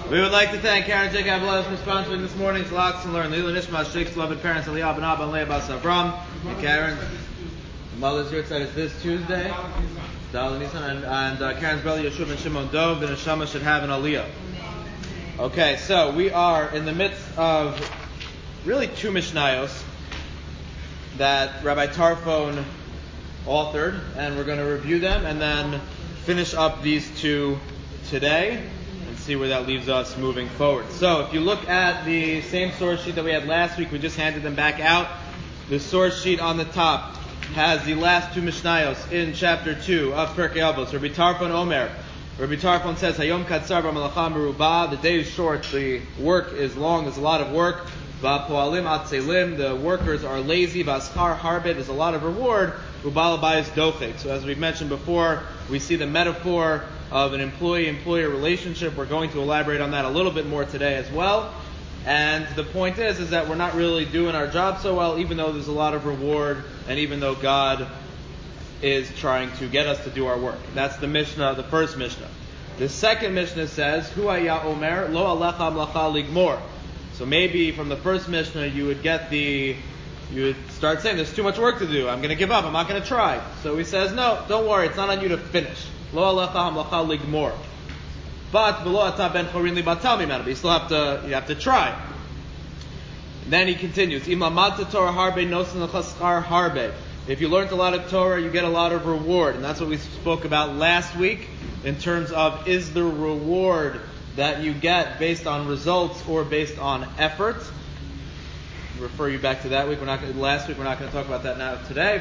We would like to thank Karen J. Gabalev for sponsoring this morning's Lachs and Learn. Lila Nishma, Sheikh's beloved parents, Aliyah Ben Abba and Leah Bas Avram. And Karen's mother's yahrzeit is this Tuesday. And Karen's brother Yeshua Ben Shimon Dov, the Neshama should have an Aliyah. Okay, so we are in the midst of really two Mishnayos that Rabbi Tarfon authored, and we're going to review them and then finish up these two today and see where that leaves us moving forward. So if you look at the same source sheet that we had last week, we just handed them back out. The source sheet on the top has the last two Mishnayos in chapter 2 of Pirkei Avos. Rabbi Tarfon Omer. Rabbi Tarfon says, Hayom katzar b'malacha merubah. The day is short, the work is long, there's a lot of work. V'poalim atzelim. The workers are lazy. V'aschar harbet. There's a lot of reward. U'balabayis dochek. So as we've mentioned before, we see the metaphor of an employee-employer relationship. We're going to elaborate on that a little bit more today as well. And the point is that we're not really doing our job so well, even though there's a lot of reward, and even though God is trying to get us to do our work. That's the Mishnah, the first Mishnah. The second Mishnah says, Hu haya omer lo alecha mlacha ligmor. So maybe from the first Mishnah you would start saying, there's too much work to do. I'm going to give up. I'm not going to try. So he says, no, don't worry. It's not on you to finish. Lo alecha mlacha ligmor. But below ata ben chorin li batal mimenu. But you have to try. And then he continues, Im lamadta Torah harbe nosen l'chaschar harbe. If you learned a lot of Torah, you get a lot of reward. And that's what we spoke about last week in terms of, is the reward that you get based on results or based on effort? I'll refer you back to that week. Last week. We're not going to talk about that now today.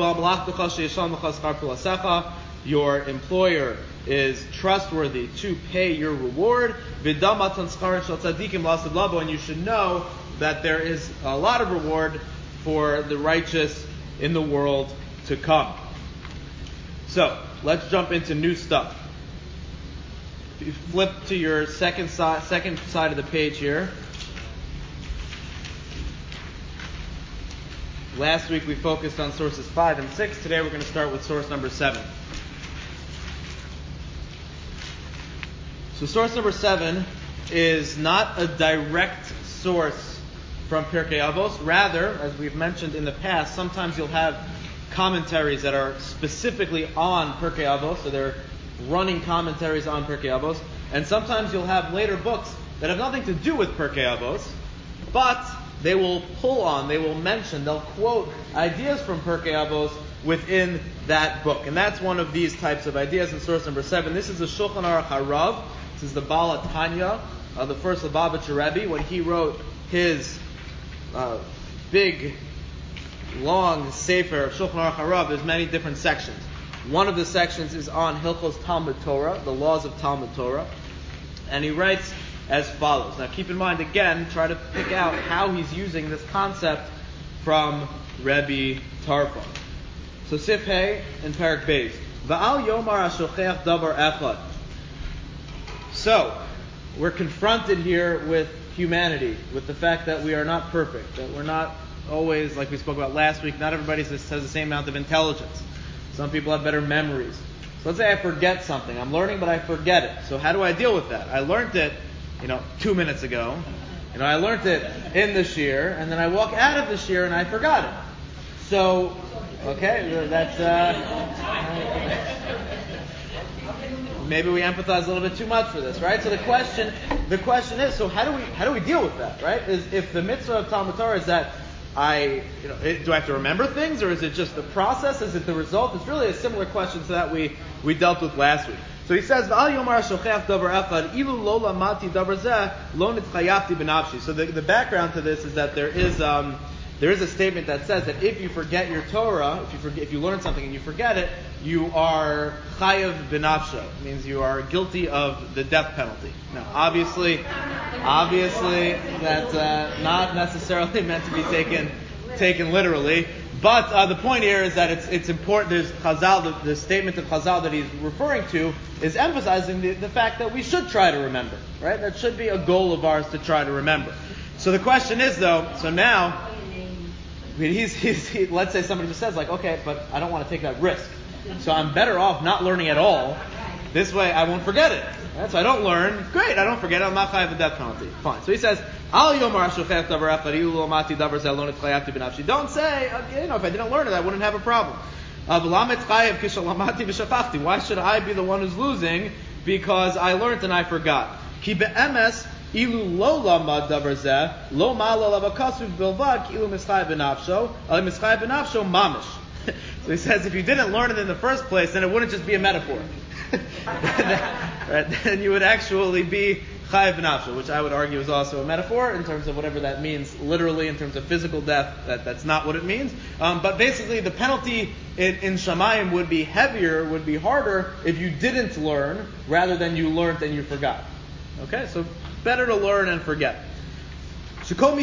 Your employer is trustworthy to pay your reward. And you should know that there is a lot of reward for the righteous in the world to come. So, let's jump into new stuff. If you flip to your second side of the page here. Last week we focused on sources 5 and 6. Today we're going to start with source number 7. So source number 7 is not a direct source from Pirkei Avos. Rather, as we've mentioned in the past, sometimes you'll have commentaries that are specifically on Pirkei Avos, so they're running commentaries on Pirkei Avos, and sometimes you'll have later books that have nothing to do with Pirkei Avos, but they will mention, they'll quote ideas from Pirkei Avos within that book. And that's one of these types of ideas in source number 7. This is the Shulchan Aruch Harav. This is the Baal Tanya, the first Lubavitcher Rebbe, when he wrote his big, long Sefer of Shulchan Aruch Harav. There's many different sections. One of the sections is on Hilchos Talmud Torah, the laws of Talmud Torah. And he writes as follows. Now keep in mind, again, try to pick out how he's using this concept from Rebbe Tarfon. So Sif Hey and Parak Beis. Va'al yomar ashochech davar echad. So, we're confronted here with humanity, with the fact that we are not perfect, that we're not always, like we spoke about last week, not everybody has the same amount of intelligence. Some people have better memories. So let's say I forget something. I'm learning, but I forget it. So how do I deal with that? I learned it, 2 minutes ago. I learned it in the shir, and then I walk out of the shir and I forgot it. So, okay, that's, maybe we empathize a little bit too much for this, right? So the question is, so how do we deal with that, right? If the mitzvah of Talmud Torah is that do I have to remember things, or is it just the process? Is it the result? It's really a similar question to that we dealt with last week. So he says, so the background to this is that there is a statement that says that if you forget your Torah, if you learn something and you forget it, you are chayav b'nafsho. It means you are guilty of the death penalty. Now, obviously, that's not necessarily meant to be taken literally. But the point here is that it's important. There's Chazal, the statement of Chazal that he's referring to is emphasizing the fact that we should try to remember. Right? That should be a goal of ours to try to remember. So the question is, though, so now, let's say somebody just says, okay, but I don't want to take that risk. So I'm better off not learning at all. This way I won't forget it. Right? So I don't learn. Great, I don't forget. I'm not chayav a death penalty. Fine. So he says, Al yomar shochet davar echad ilu lo mati davar zeh lo nitchayavti b'nafshi. Don't say, if I didn't learn it, I wouldn't have a problem. Why should I be the one who's losing? Because I learned and I forgot. Ki be'emes ilu lo lamad davar zeh lo ma'ala lavakasuv bilvad ki ilu mischayav b'nafsho mischayav b'nafsho mamish. So he says, if you didn't learn it in the first place, then it wouldn't just be a metaphor. Right? Then you would actually be chayav b'nafsho, which I would argue is also a metaphor in terms of whatever that means literally in terms of physical death. That's not what it means. But basically, the penalty in Shamayim would be heavier, would be harder if you didn't learn rather than you learned and you forgot. Okay, so better to learn and forget. Anybody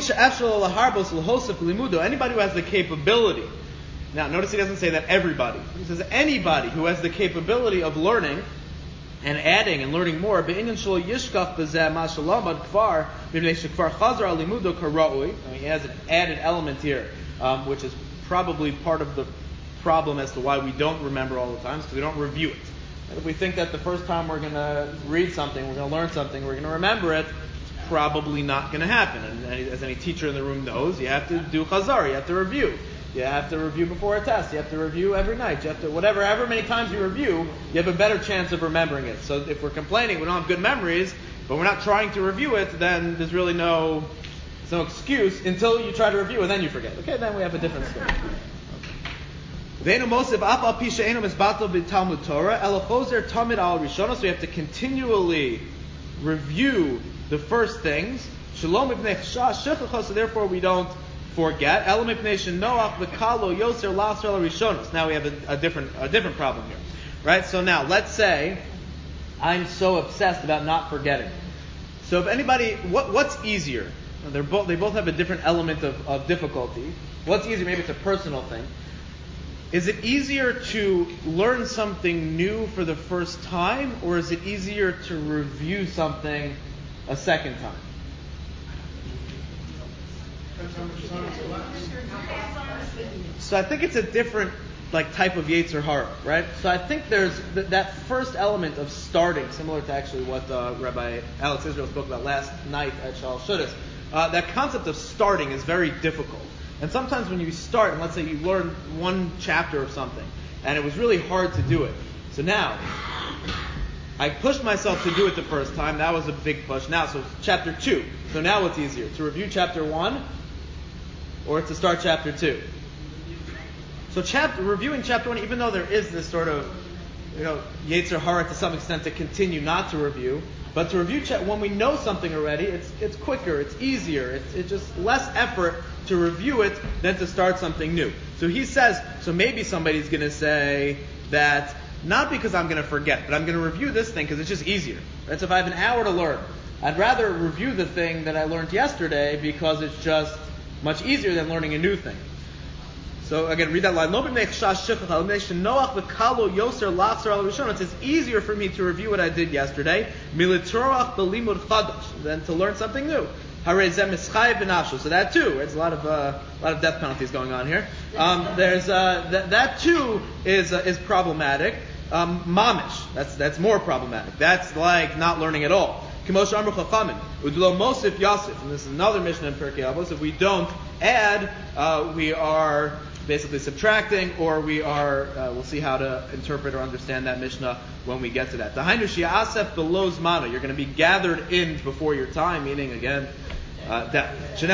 who has the capability. Now, notice he doesn't say that everybody. He says anybody who has the capability of learning and adding and learning more. He has an added element here, which is probably part of the problem as to why we don't remember all the time, because we don't review it. And if we think that the first time we're going to read something, we're going to learn something, we're going to remember it, it's probably not going to happen. And as any teacher in the room knows, you have to do chazar, you have to review. You have to review before a test. You have to review every night. You have to, however many times you review, you have a better chance of remembering it. So if we're complaining, we don't have good memories, but we're not trying to review it, then there's really no excuse until you try to review and then you forget. Okay, then we have a different story. So we have to continually review the first things. So therefore we don't forget. Now we have a different problem here, right? So now let's say I'm so obsessed about not forgetting. So if anybody, what's easier? They both have a different element of difficulty. What's easier? Maybe it's a personal thing. Is it easier to learn something new for the first time, or is it easier to review something a second time? So I think it's a different type of Yetzer Hara, right? So I think there's that first element of starting, similar to actually what Rabbi Alex Israel spoke about last night at Shal Shudas. That concept of starting is very difficult. And sometimes when you start, and let's say you learn one chapter of something, and it was really hard to do it. So now, I pushed myself to do it the first time. That was a big push. Now, so chapter 2. So now what's easier? To review chapter 1 or to start chapter 2? So reviewing chapter 1, even though there is this sort of, Yetzer Hara to some extent to continue not to review, but to review when we know something already, it's quicker, it's easier, it's just less effort to review it than to start something new. So he says, so maybe somebody's going to say that not because I'm going to forget, but I'm going to review this thing because it's just easier. Right? So if I have an hour to learn, I'd rather review the thing that I learned yesterday because it's just much easier than learning a new thing. So again, read that line. It's easier for me to review what I did yesterday than to learn something new. So that too, there's a lot of death penalties going on here. That too is problematic. Mamish, that's more problematic. That's like not learning at all. And this is another Mishnah in Pirkei Avos. If we don't add, we are basically subtracting, or we are, we'll see how to interpret or understand that Mishnah when we get to that. You're going to be gathered in before your time, meaning again, death.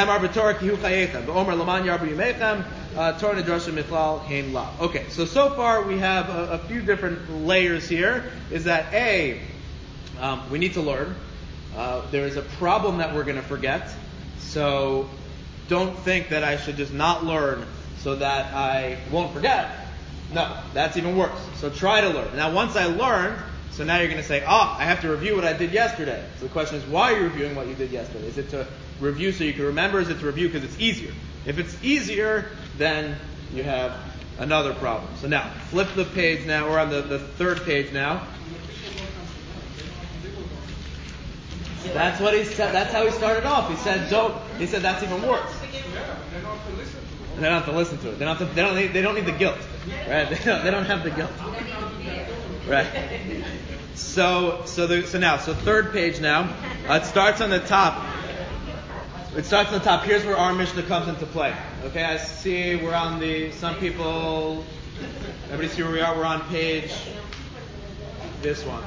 Okay, so far we have a few different layers here. Is that we need to learn. There is a problem that we're going to forget. So don't think that I should just not learn so that I won't forget. No, that's even worse. So try to learn. Now once I learned, so now you're going to say, I have to review what I did yesterday. So the question is, why are you reviewing what you did yesterday? Is it to review so you can remember? Is it to review because it's easier? If it's easier, then you have another problem. So now, flip the page now. We're on the third page now. That's what he said. That's how he started off. He said, He said that's even worse. They don't have to listen to it. They don't need the guilt, right? They don't have the guilt, right? So third page now. It starts on the top. Here's where our Mishnah comes into play. Okay, I see we're on everybody see where we are? We're on page, this one.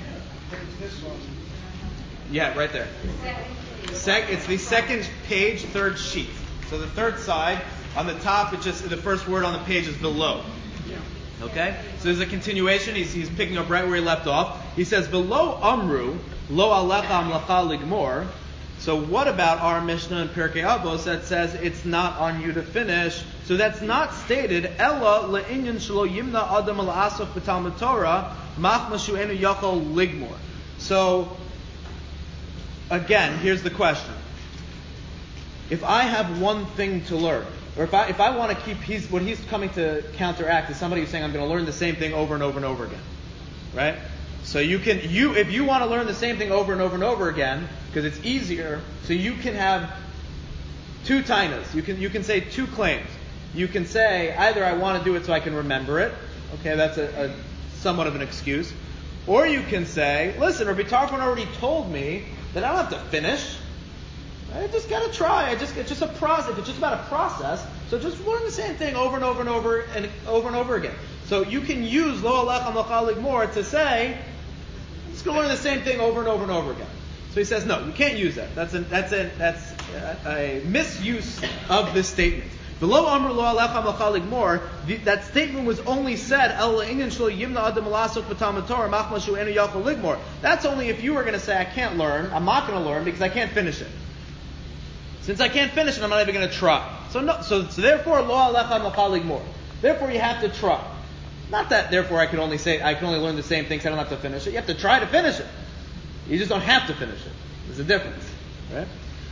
Yeah, right there. It's the second page, third sheet. So the third side, on the top, it's just the first word on the page is below. Okay? So there's a continuation. He's picking up right where he left off. He says, Below Amru, Lo Alecha Amlacha Ligmor. So what about our Mishnah in Pirkei Avos that says it's not on you to finish? So that's not stated. Ella le'inyan shelo yimna adam al'asok b'talmud Torah machmashu enu yachol ligmor. So again, here's the question: if I have one thing to learn, or if I want to keep what he's coming to counteract is somebody who's saying I'm going to learn the same thing over and over and over again, right? So if you want to learn the same thing over and over and over again, because it's easier, so you can have two tainas. You can say two claims. You can say either I want to do it so I can remember it. Okay, that's a somewhat of an excuse. Or you can say, listen, Rabbi Tarfon already told me that I don't have to finish. I just got to try. It's just a process. It's just about a process. So just learn the same thing over and over and over and over and over again. So you can use Lo Alecha Amlacha Ligmor to say, let's go learn the same thing over and over and over again. So he says, no, you can't use that. That's a misuse of this statement. Below Amr Lo Alecha Amlacha Ligmor, that statement was only said, El Inyan Shlo Yimna Adam Alasok B'Talmud Torah Machmashu Enu Yachol Ligmor. That's only if you were going to say, I can't learn, I'm not going to learn because I can't finish it. Since I can't finish it, I'm not even going to try. So therefore, Lo Alecha Amlacha Ligmor. Therefore, you have to try. Not that, therefore, I can only learn the same thing, so I don't have to finish it. You have to try to finish it. You just don't have to finish it. There's a difference, right?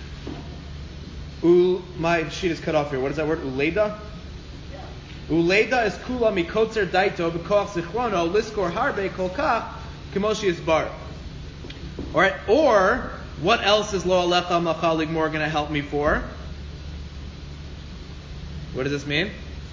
My sheet is cut off here. What is that word? Uleda? Uleda is kula mikotzer daito b'koach zichrono liskor harbe kolkach kemoshi isbar. All right. Or what else is Lo Alecha Amlacha Ligmor going to help me for? What does this mean?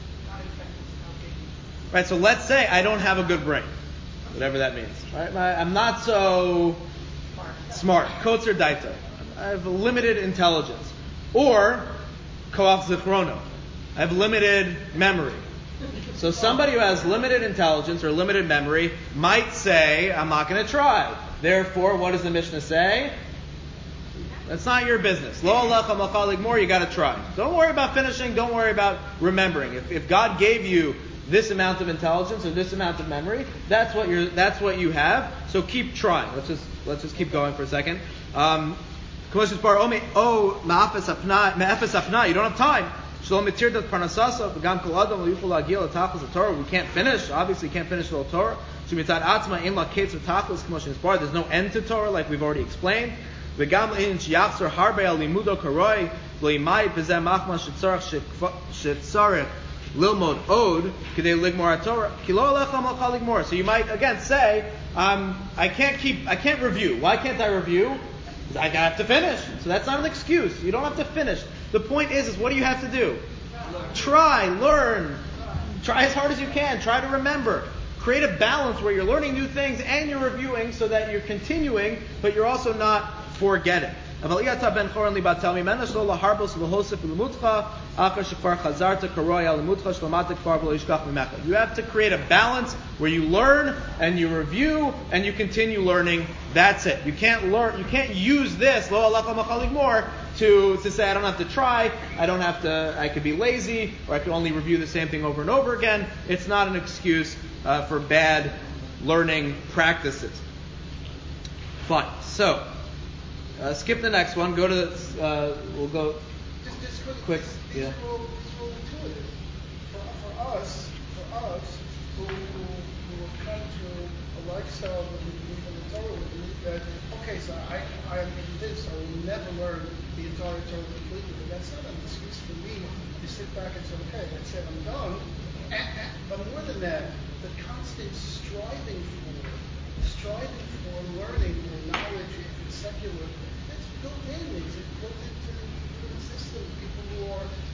Right, so let's say I don't have a good brain, whatever that means. Right, I'm not so smart. Kotzer daito. I have limited intelligence, or koach zichrono. I have limited memory. So somebody who has limited intelligence or limited memory might say, "I'm not going to try." Therefore, what does the Mishnah say? That's not your business. Lo Alecha Amlacha Ligmor, you got to try. Don't worry about finishing. Don't worry about remembering. If God gave you this amount of intelligence or this amount of memory, that's what you have. So keep trying. Let's just keep going for a second. You don't have time. We can't finish. Obviously, you can't finish the whole Torah. There's no end to Torah, like we've already explained. Lilmod od k'dei ligmor Torah kilo alecha amlacha ligmor. So you might again say, I can't review. Why can't I review? Because I have to finish. So that's not an excuse. You don't have to finish. The point is what do you have to do? Try, learn, try as hard as you can. Try to remember. Create a balance where you're learning new things and you're reviewing, so that you're continuing, but you're also not forgetting. You have to create a balance where you learn and you review and you continue learning. That's it. You can't use this Lo Alecha Amlacha Ligmor to say I don't have to try, I could be lazy, or I could only review the same thing over and over again. It's not an excuse for bad learning practices. Fine. So skip the next one. Go to we'll go just quick. These Yeah. are all intuitive. For us who come to a lifestyle that we believe in the Torah, we believe that so I am convinced I will never learn the entire Torah completely. But that's not an excuse for me to sit back and say, okay, that's it, I'm done. But more than that, the constant striving for learning or knowledge in secular, that's built in. It's built into the system. People who are constantly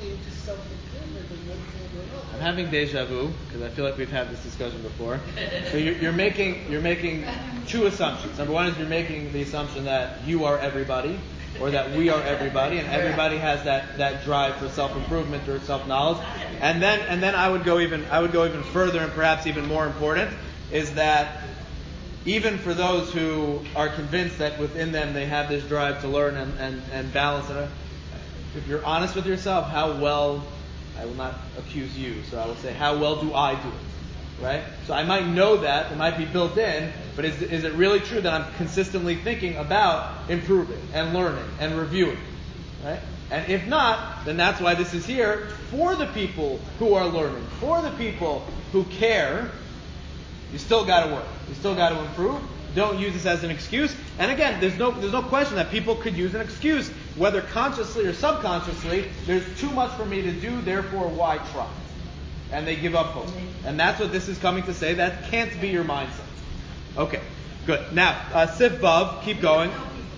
into self-improvement in one form or another. I'm having deja vu because I feel like we've had this discussion before. So you're making two assumptions. Number one is you're making the assumption that you are everybody, or that we are everybody, and everybody has that drive for self-improvement or self-knowledge. And then I would go even further, and perhaps even more important, is that even for those who are convinced that within them they have this drive to learn and balance it, if you're honest with yourself, how well, I will not accuse you, so I will say, how well do I do it? Right? So I might know that, it might be built in, but is it really true that I'm consistently thinking about improving and learning and reviewing? Right? And if not, then that's why this is here, for the people who are learning, for the people who care. You still got to work. You still got to improve. Don't use this as an excuse. And again, there's no question that people could use an excuse, whether consciously or subconsciously. There's too much for me to do, therefore why try? And they give up hope. And that's what this is coming to say. That can't be your mindset. Okay, good. Now, Sif Vav, keep going.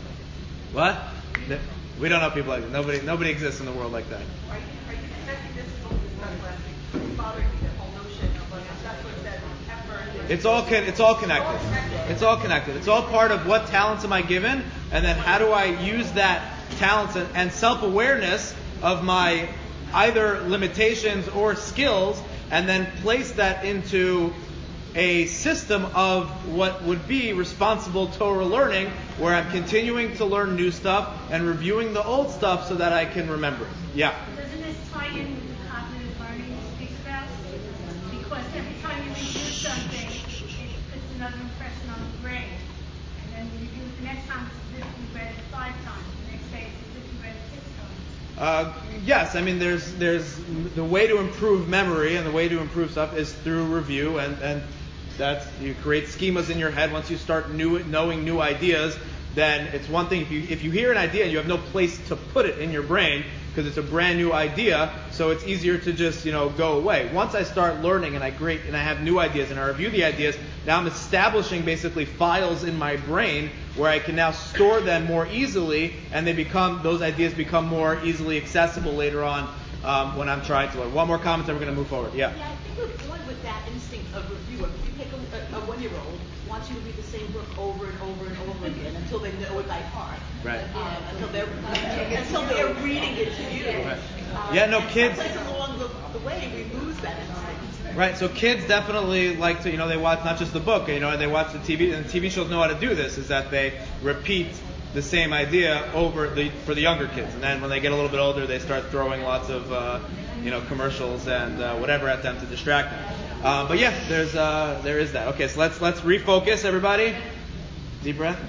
What? We don't know people like that. Nobody exists in the world like that. Are you connecting this to what we discussed last week? Bothering me, the whole notion of that's what said effort. It's all connected. It's all connected. It's all part of what talents am I given, and then how do I use that talents and self-awareness of my either limitations or skills, and then place that into a system of what would be responsible Torah learning, where I'm continuing to learn new stuff and reviewing the old stuff so that I can remember it. Yeah. Doesn't this tie in with the cognitive learning you speak about? Because every time you review something, it puts another impression on the brain. And then you review it the next time, it's as if you read it 5 times. The next day, it's as if you read it 6 times. Yes, I mean there's the way to improve memory, and the way to improve stuff is through review, and that's, you create schemas in your head. Once you start knowing new ideas, then it's one thing if you hear an idea and you have no place to put it in your brain because it's a brand new idea, so it's easier to just go away. Once I start learning and I have new ideas and I review the ideas, now I'm establishing basically files in my brain where I can now store them more easily, and those ideas become more easily accessible later on when I'm trying to learn. One more comment, then we're going to move forward. Yeah, I think we're born with that instinct of review. If you take a 1-year-old, wants you to read the same book over and over and over again until they know it by heart. Right. Until they're reading it to you. Right. Kids. Along the way, we lose that instinct. Right. So kids definitely like to, they watch not just the book, they watch the TV, and the TV shows know how to do this. Is that they repeat the same idea for the younger kids, and then when they get a little bit older, they start throwing lots of commercials and whatever at them to distract them. But yeah, there is that. Okay, so let's refocus, everybody. Deep breath.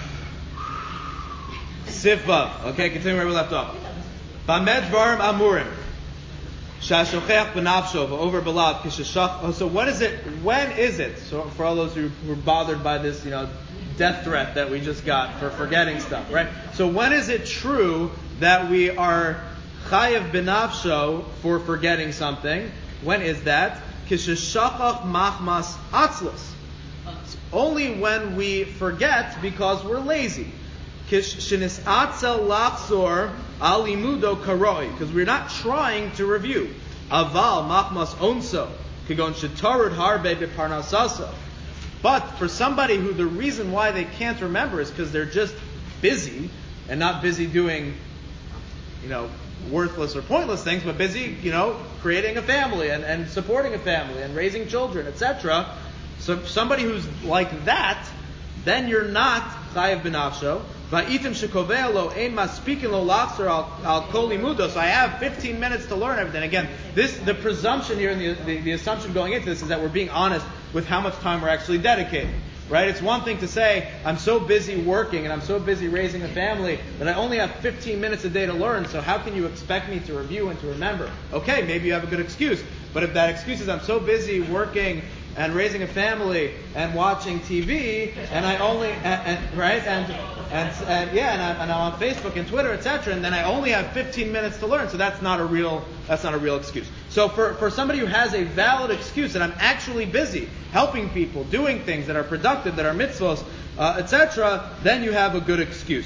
Sif Vav. Okay, continue where we left off. Bamed dvarim amurim. Shashochech b'nafsho v'over b'lav kishashach. So what is it? When is it? So for all those who were bothered by this, death threat that we just got for forgetting stuff, right? So when is it true that we are chayev b'nafsho for forgetting something? When is that? Kishashachach machmas atzlus. Only when we forget because we're lazy. Kishinis atzel lachzor alimudo karoi, because we're not trying to review. Aval machmas onso kigon shetarud harbe beparnasaso. But for somebody who the reason why they can't remember is because they're just busy, and not busy doing, worthless or pointless things, but busy, creating a family and supporting a family and raising children, etc. So somebody who's like that, then you're not chayev b'nafsho. Va'itim shekovea lo ein maspikin lo lachzor al kol limudo. So I have 15 minutes to learn everything. Again, the presumption here and the assumption going into this is that we're being honest with how much time we're actually dedicating. Right? It's one thing to say, I'm so busy working and I'm so busy raising a family that I only have 15 minutes a day to learn, so how can you expect me to review and to remember? Okay, maybe you have a good excuse. But if that excuse is I'm so busy working and raising a family and watching TV, and I only and I'm on Facebook and Twitter, etc., and then I only have 15 minutes to learn, so that's not a real excuse. So for somebody who has a valid excuse that I'm actually busy helping people, doing things that are productive, that are mitzvos, etc., then you have a good excuse.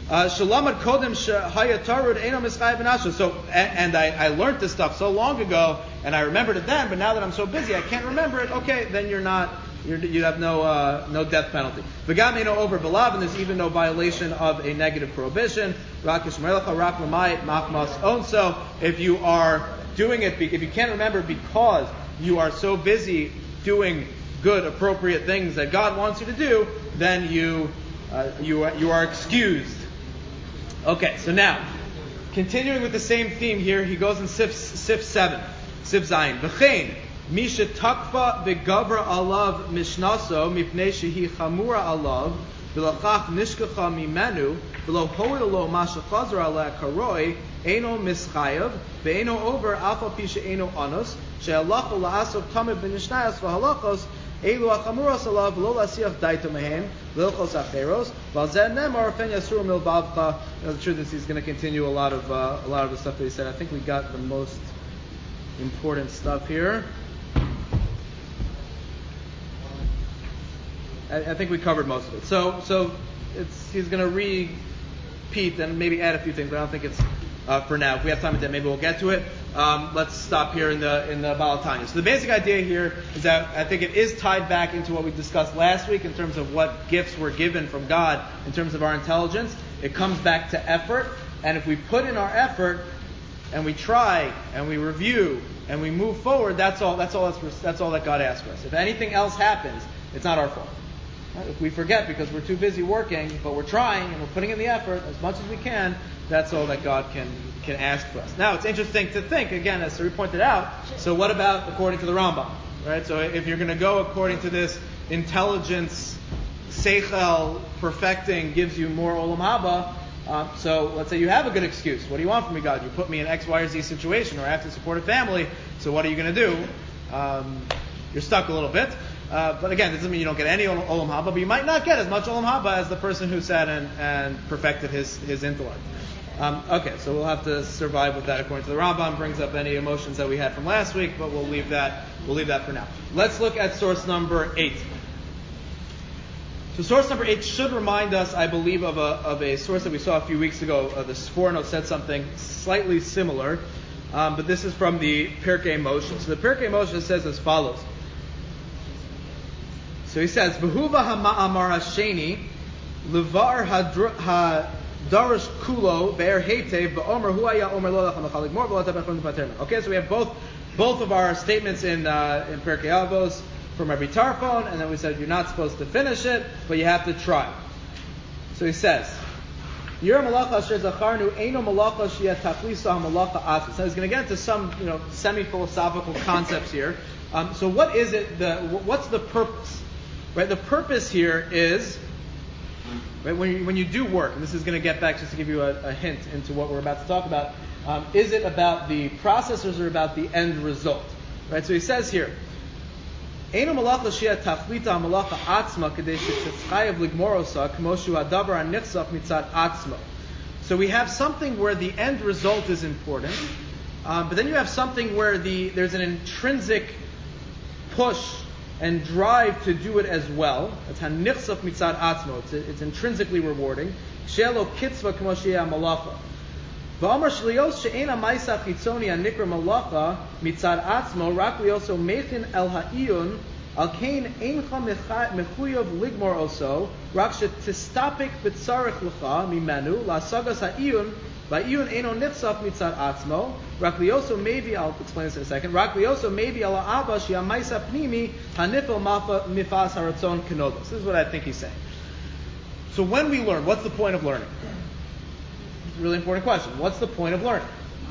Shalamad Kodem Hayatarud Eno Mischayev Benasha. So, and I learned this stuff so long ago, and I remembered it then, but now that I'm so busy, I can't remember it. Okay, then you have no death penalty. V'gam eno over belav, and there's even no violation of a negative prohibition. Rakish Melecha Rak Lamayit Machmas Onso. If you are doing it, if you can't remember because you are so busy doing good, appropriate things that God wants you to do, then you are excused. Okay, so now, continuing with the same theme here, he goes in Sif 7, Sif Zayin. V'chein, Misha takfa v'gavra alav mishnaso, mipnei shehi chamura alav, v'lachach nishkacha mimenu, v'lo hoil lo masha chazra ala karoi, eno mischayav, v'eno over alpha pisha eno anos, she'alachu la'asov tamid b'nishnayas v'halachos, Elu achamuros alav lo lasiach daito mehen lilchos acheros valzen nemar fen yasur mil bavcha. The truth is, he's going to continue a lot of the stuff that he said. I think we got the most important stuff here. I think we covered most of it. So he's going to repeat and maybe add a few things, but I don't think it's for now. If we have time at the end, maybe we'll get to it. Let's stop here in the Baal Tanya. So the basic idea here is that I think it is tied back into what we discussed last week in terms of what gifts were given from God in terms of our intelligence. It comes back to effort, and if we put in our effort and we try and we review and we move forward, that's all that God asks for us. If anything else happens, it's not our fault. If we forget because we're too busy working, but we're trying and we're putting in the effort as much as we can, that's all that God can ask for us. Now, it's interesting to think, again, as Sari pointed out, so what about according to the Rambam? Right? So if you're going to go according to this intelligence, seichel, perfecting, gives you more olam haba, so let's say you have a good excuse. What do you want from me, God? You put me in X, Y, or Z situation, or I have to support a family, so what are you going to do? You're stuck a little bit. But again, this doesn't mean you don't get any olam haba, but you might not get as much olam haba as the person who sat and perfected his intellect. Okay, so we'll have to survive with that according to the Rambam. Brings up any emotions that we had from last week, but we'll leave that for now. Let's look at source number 8. So source number 8 should remind us, I believe, of a source that we saw a few weeks ago. The Sforno said something slightly similar, but this is from the Pirkei Moshe. So the Pirkei Moshe says as follows. So he says, "V'huva ha'ma'amar ha'sheni levar ha'darish kulo be'er heitev ba'omer hu haya omer lo lachem l'chalik mor v'lo tabechon l'paterna." Okay, so we have both of our statements in Pirkei Avos from Rabbi Tarfon, and then we said you're not supposed to finish it, but you have to try. So he says, "Yer malacha asher zacharnu eino malacha sheyeh tachlisa ha'malacha atzma." So he's going to get into some semi-philosophical concepts here. So what is it? What's the purpose? Right, the purpose here is, right, when you do work, and this is going to get back just to give you a hint into what we're about to talk about, is it about the process or about the end result? Right, so he says here, "Eino malacha sheyeh tachlita malacha atzma kadei shechayav ligmorosa k'moshu hadavar hanichsach mitzad atzma." So we have something where the end result is important, but then you have something where there's an intrinsic push and drive to do it as well. That's hanichsach mitzad atzmo. It's intrinsically rewarding. Shelo kitzva k'mo sheyeh malacha. V'amar shlios she'ena ma'isa chitzoni hanikra malacha mitzad atzmo rak lioso mechin el ha'iyun al kain eincha mechuyav ligmor oso rak shetistapik b'tzarech lecha mimenu la'sagas ha'iyun va'iyun eno nitzach mitzad atzmo rak lioso maybe I'll explain this in a second. Rak lioso maybe ala abba she'amaisa pnimi hanifel mifas haratzon kenodos. This is what I think he's saying. So when we learn, what's the point of learning? It's a really important question. What's the point of learning?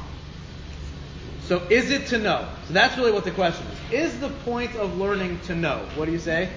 So is it to know? So that's really what the question is. Is the point of learning to know? What do you say?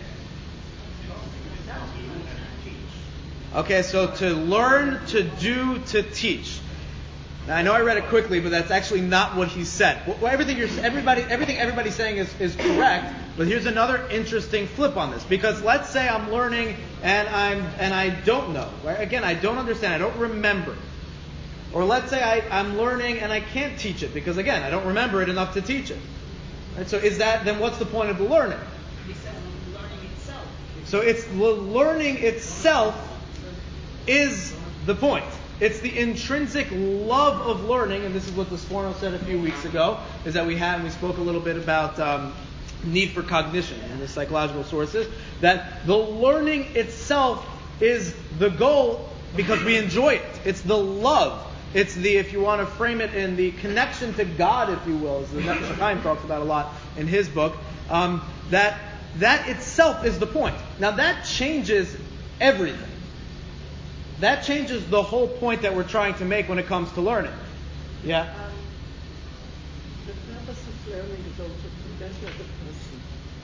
Okay, so to learn, to do, to teach. Now I know I read it quickly, but that's actually not what he said. Everything everybody's saying is correct, but here's another interesting flip on this. Because let's say I'm learning and I don't know. Right? Again, I don't understand. I don't remember. Or let's say I'm learning and I can't teach it because, again, I don't remember it enough to teach it. Right? So then what's the point of the learning? He said learning itself. So it's the learning itself is the point. It's the intrinsic love of learning, and this is what the Sforno said a few weeks ago, is that we spoke a little bit about need for cognition in the psychological sources, that the learning itself is the goal because we enjoy it. It's the love. It's the, if you want to frame it in the connection to God, if you will, as the Nefesh HaChaim talks about a lot in his book, that itself is the point. Now that changes everything. That changes the whole point that we're trying to make when it comes to learning. Yeah? The purpose of learning is also to better the person.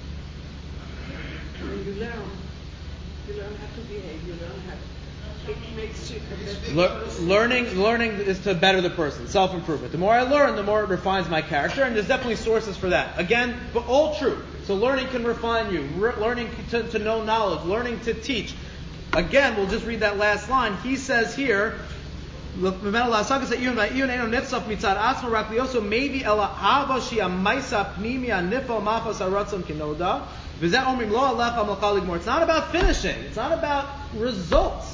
When you learn how to behave, you learn how it makes you a better person. Learning is to better the person, self-improvement. The more I learn, the more it refines my character, and there's definitely sources for that. Again, but all true. So learning can refine you, learning to know knowledge, learning to teach. Again, we'll just read that last line. He says here, maybe Ela Hava Shia Maisa Pnimia Nifo Mafas Aratzon Kinoda. It's not about finishing. It's not about results.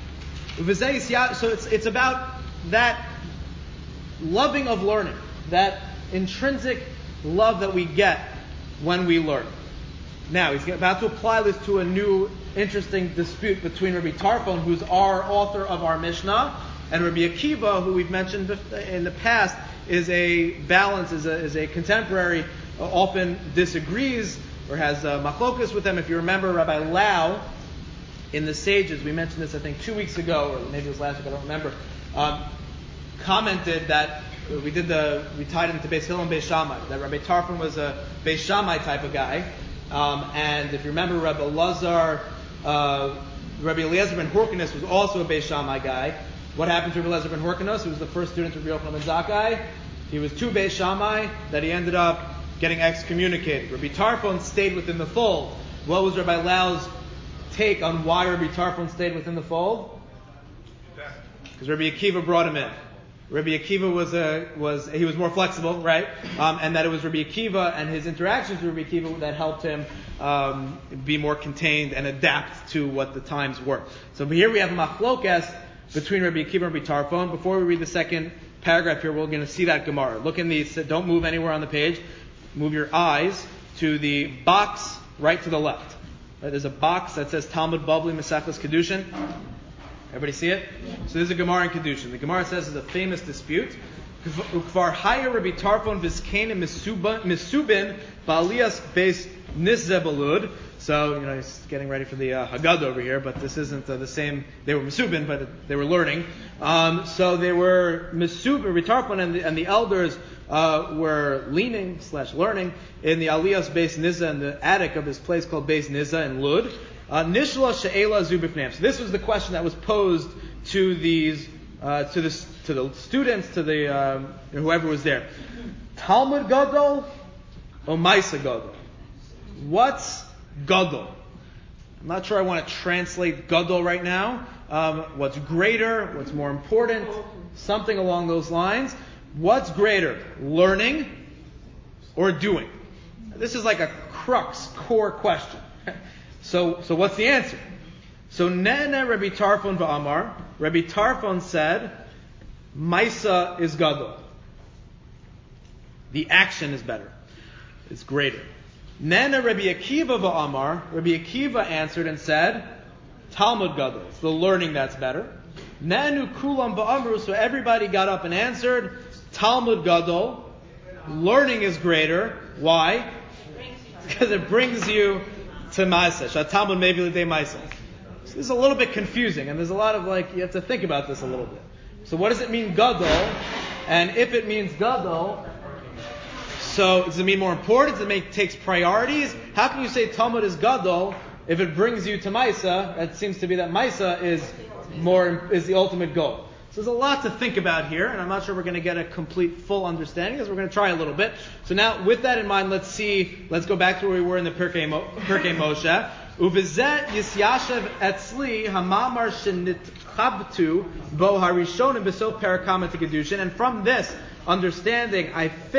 So it's about that loving of learning, that intrinsic love that we get when we learn. Now, he's about to apply this to a new interesting dispute between Rabbi Tarfon, who's our author of our Mishnah, and Rabbi Akiva, who we've mentioned in the past, is a contemporary, often disagrees or has machlokas with them. If you remember, Rabbi Lau, in the Sages, we mentioned this I think 2 weeks ago, or maybe it was last week, I don't remember, commented that we tied into Beis Hillel and Beis Shammai, that Rabbi Tarfon was a Beis Shammai type of guy. And if you remember, Rabbi Eliezer ben Horkanus was also a Beis Shammai guy. What happened to Rabbi Eliezer ben Horkanus? He was the first student of Rabbi Yochanan ben Zakkai. He was too Beis Shammai that he ended up getting excommunicated. Rabbi Tarfon stayed within the fold. What was Rabbi Lau's take on why Rabbi Tarfon stayed within the fold? Because Rabbi Akiva brought him in. Rabbi Akiva was more flexible, right? And that it was Rabbi Akiva and his interactions with Rabbi Akiva that helped him be more contained and adapt to what the times were. So here we have a machlokas between Rabbi Akiva and Rabbi Tarfon. Before we read the second paragraph here, we're going to see that Gemara. Look in these. Don't move anywhere on the page. Move your eyes to the box right to the left. Right, there's a box that says Talmud Bavli Maseches Kedushin. Everybody see it? Yeah. So this is a Gemara in Kedushin. The Gemara says it's a famous dispute. Ukvar haya Rabbi Tarfon v'zkein misubin ba'aliyas beis nizebelud. So, he's getting ready for the Haggadah over here, but this isn't the same. They were misubin, but they were learning. So they were misubin, Rabbi Tarfon and the elders were learning in the Aliyas Beis Nizza, in the attic of this place called Beis Nizza in Lud. Nishla she'ela zu b'fneim. So this was the question that was posed to these, to the students, to the whoever was there. Talmud Gadol or Maisa Gadol? What's Gadol? I'm not sure I want to translate Gadol right now. What's greater? What's more important? Something along those lines. What's greater, learning or doing? This is like a core question. So what's the answer? So Nene Rabbi Tarfon v'Amar. Rabbi Tarfon said, Maisa is Gadol. The action is better. It's greater. Nene Rabbi Akiva v'Amar. Rabbi Akiva answered and said, Talmud Gadol. It's the learning that's better. Nenu kulam v'Amru. So everybody got up and answered, Talmud Gadol. Learning is greater. Why? Because it brings you to Maisa. Shatamud maybe l'day Maisa. So this is a little bit confusing, and there's a lot of you have to think about this a little bit. So what does it mean Gadol? And if it means Gadol, so does it mean more important? Does it mean it takes priorities? How can you say Talmud is Gadol if it brings you to Maisa? It seems to be that Maisa is the ultimate goal. So there's a lot to think about here, and I'm not sure we're going to get a complete, full understanding, because we're going to try a little bit. So now, with that in mind, let's go back to where we were in the Pirkei Moshe. Uvizet yisyashev etzli hamamar shenitchabtu bo harishonim besof parakama to Kedushin. And from this understanding, I think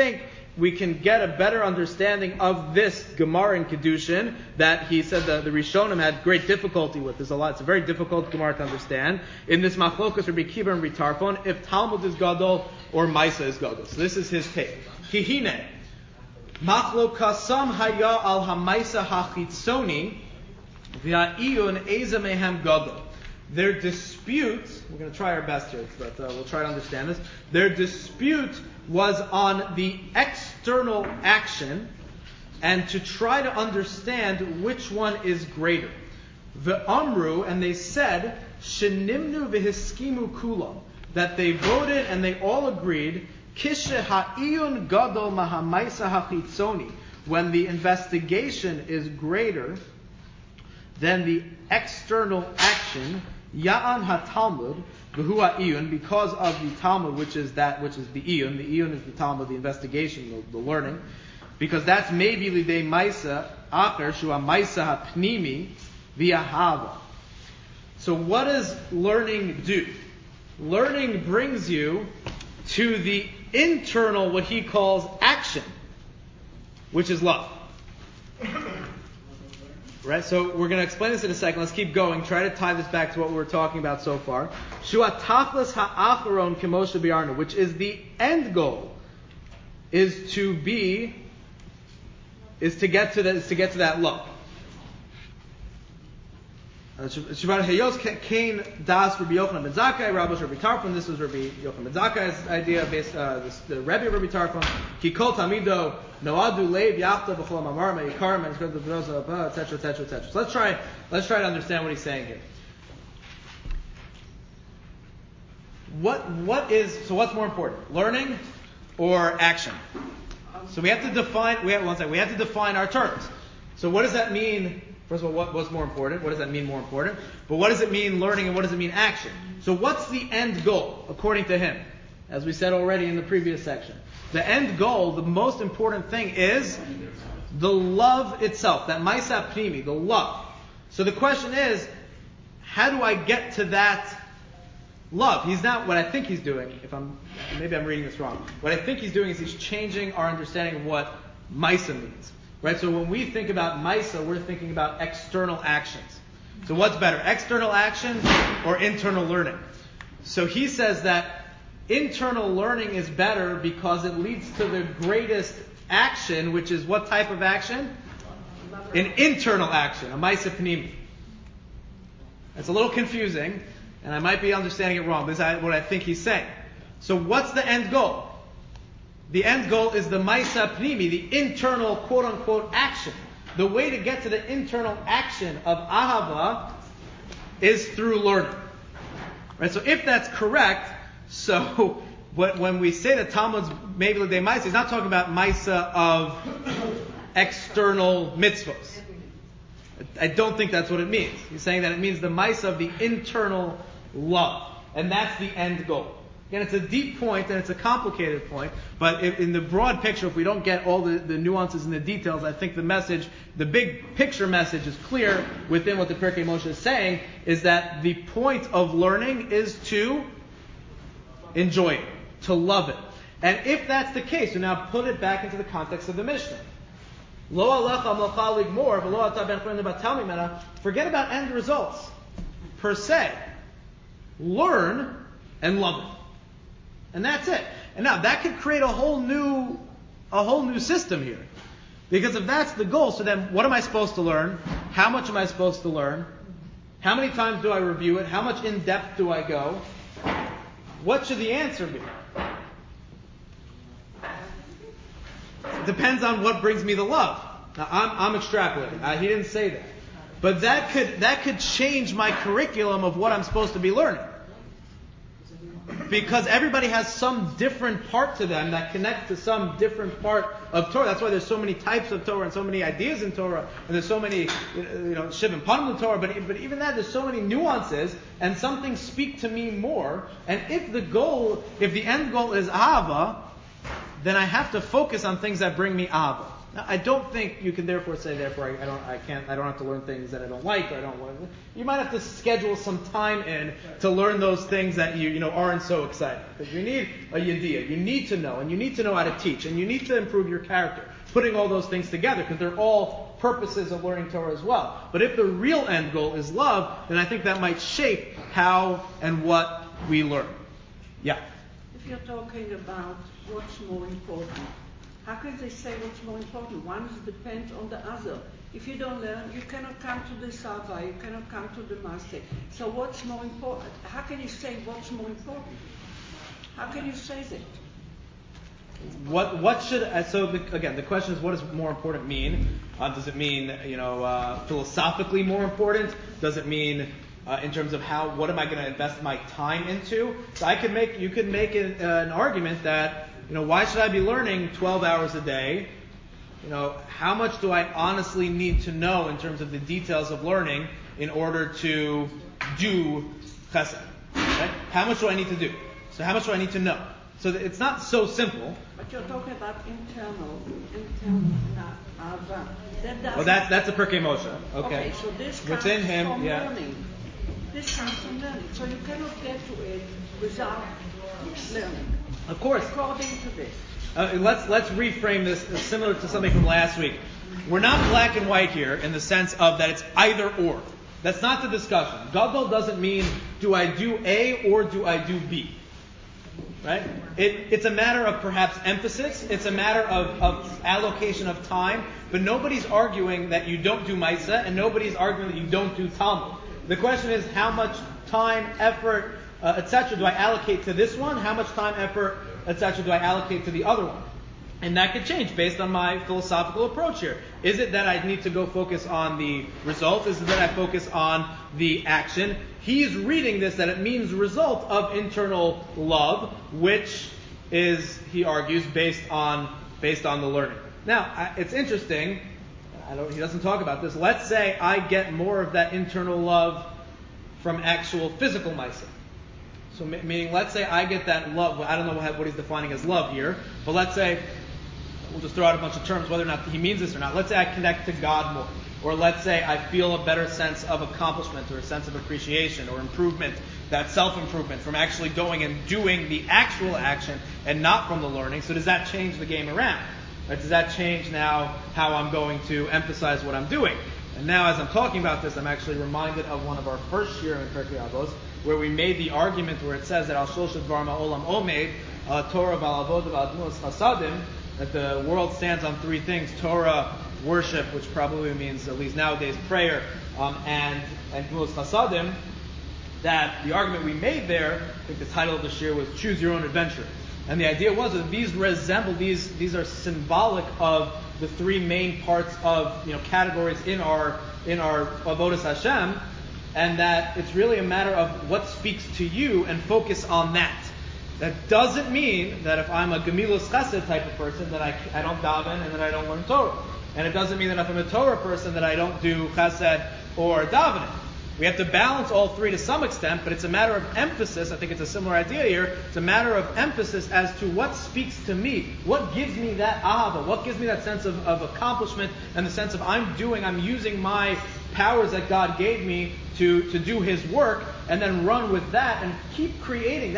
we can get a better understanding of this Gemara in Kedushin that he said that the Rishonim had great difficulty with. It's a very difficult Gemara to understand. In this Machlokas Rabbi Kiva and Rabbi Tarfon, if Talmud is Gadol or Maisa is Gadol. So this is his take. Kihine. Machlokasam haya al hamaisa hachitzoni v'ha'iyun eza mehem Gadol. Their dispute, we're going to try our best here, but we'll try to understand this. Their dispute was on the external action and to try to understand which one is greater. Ve'amru, and they said, shenimnu v'hiskimu kulam, that they voted and they all agreed, kishe ha'iyun gadol mahamaisa hachitzoni, when the investigation is greater than the external action, Ya'an ha-Talmud, v'hu ha'iyun, because of the Talmud, which is the iyun. The iyun is the Talmud, the investigation, the learning. Because that's maybe lidei maisa acher, shu ha-maisa ha-pnimi, v'yahava. So what does learning do? Learning brings you to the internal, what he calls action, which is love. Right, so we're going to explain this in a second. Let's keep going. Try to tie this back to what we were talking about so far. Shua tachlis ha'acharon kemoshe bi'arnu, which is the end goal, is to get to that love. Shabbat Hayos Cain Das Rabbi Yochanan ben Zakkai, Rabbi Tarfon. This was Rabbi Yochanan ben Zakkai's idea, based the Rebbe of Rabbi Tarfon. Kikol Tamido Noadu Leiv Yachta B'Cholam Amar Me'ikarim and Shkot B'Noza, etc., etc., etc. So let's try to understand what he's saying here. What's more important, learning or action? So we have to define our terms. So what does that mean? First of all, what's more important? What does that mean more important? But what does it mean learning and what does it mean action? So what's the end goal, according to him? As we said already in the previous section. The end goal, the most important thing is the love itself, that maisa pnimi, the love. So the question is, how do I get to that love? He's not, what I think he's doing, maybe I'm reading this wrong. What I think he's doing is he's changing our understanding of what maisa means. Right, so when we think about Maisa, we're thinking about external actions. So what's better, external action or internal learning? So he says that internal learning is better because it leads to the greatest action, which is what type of action? An internal action, a Maisa Pnimi. It's a little confusing, and I might be understanding it wrong. This is what I think he's saying. So what's the end goal? The end goal is the Maisa Pnimi, the internal quote-unquote action. The way to get to the internal action of Ahava is through learning. Right? So if that's correct, so when we say that Talmud's maybe l'dei Maisa, he's not talking about Maisa of external mitzvos. I don't think that's what it means. He's saying that it means the Maisa of the internal love. And that's the end goal. Again, it's a deep point and it's a complicated point, but in the broad picture, if we don't get all the nuances and the details, I think the message, the big picture message is clear within what the Pirkei Moshe is saying, is that the point of learning is to enjoy it, to love it. And if that's the case, so now put it back into the context of the Mishnah. Lo alecha mlacha ligmor, v'lo ata ben chorin lebatal mimena. Forget about end results, per se. Learn and love it. And that's it. And now that could create a whole new system here. Because if that's the goal, so then what am I supposed to learn? How much am I supposed to learn? How many times do I review it? How much in depth do I go? What should the answer be? It depends on what brings me the love. Now I'm extrapolating. He didn't say that. But that could change my curriculum of what I'm supposed to be learning. Because everybody has some different part to them that connects to some different part of Torah. That's why there's so many types of Torah and so many ideas in Torah, and there's so many, shiv and panim in Torah. But even that, there's so many nuances, and some things speak to me more. And if the end goal is ahava, then I have to focus on things that bring me ahava. Now, I don't think you can therefore say, I don't have to learn things that I don't like, or I don't want. You might have to schedule some time in to learn those things that you aren't so excited. Because you need a yediyah, you need to know, and you need to know how to teach, and you need to improve your character. Putting all those things together, because they're all purposes of learning Torah as well. But if the real end goal is love, then I think that might shape how and what we learn. Yeah. If you're talking about what's more important, how can they say what's more important? One depends on the other. If you don't learn, you cannot come to the Sava, you cannot come to the Master. So what's more important? How can you say what's more important? How can you say that? Again, the question is, what does more important mean? Does it mean, philosophically more important? Does it mean in terms of what am I going to invest my time into? So you could make an argument that, why should I be learning 12 hours a day? How much do I honestly need to know in terms of the details of learning in order to do chesed? Right? How much do I need to do? So how much do I need to know? So it's not so simple. But you're talking about internal Well, that's a Pirkei Moshe. Okay. So this comes within him, from yeah. learning. This comes from learning. So you cannot get to it without learning. Of course. According to this. Let's reframe this similar to something from last week. We're not black and white here in the sense of that it's either or. That's not the discussion. Gadol doesn't mean do I do A or do I do B. Right? It's a matter of perhaps emphasis. It's a matter of allocation of time. But nobody's arguing that you don't do Maisa, and nobody's arguing that you don't do Talmud. The question is, how much time, effort, etc. do I allocate to this one? How much time, effort, etc. do I allocate to the other one? And that could change based on my philosophical approach here. Is it that I need to go focus on the result? Is it that I focus on the action? He's reading this that it means result of internal love, which is, he argues, based on the learning. Now, it's interesting. He doesn't talk about this. Let's say I get more of that internal love from actual physical Maisa. So, meaning, let's say I get that love. I don't know what he's defining as love here, but let's say, we'll just throw out a bunch of terms, whether or not he means this or not. Let's say I connect to God more. Or let's say I feel a better sense of accomplishment or a sense of appreciation or improvement, that self-improvement from actually going and doing the actual action and not from the learning. So does that change the game around? Right? Does that change now how I'm going to emphasize what I'm doing? And now as I'm talking about this, I'm actually reminded of one of our first year in Pirkei Avos, where we made the argument where it says that Al Shloshah Dvar Ma'olam Omed, Torah V'al Avodah V'al Gemilas Chasadim, that the world stands on three things: Torah, worship, which probably means at least nowadays prayer, and Gemilas Chasadim. That the argument we made there, I think the title of this year was "Choose Your Own Adventure," and the idea was that these resemble these are symbolic of the three main parts of categories in our Avodas Hashem, and that it's really a matter of what speaks to you and focus on that. That doesn't mean that if I'm a Gemilas Chesed type of person that I don't daven and that I don't learn Torah. And it doesn't mean that if I'm a Torah person that I don't do Chesed or davening. We have to balance all three to some extent, but it's a matter of emphasis. I think it's a similar idea here. It's a matter of emphasis as to what speaks to me. What gives me that ahava? What gives me that sense of accomplishment and the sense of I'm using my powers that God gave me to do His work, and then run with that and keep creating.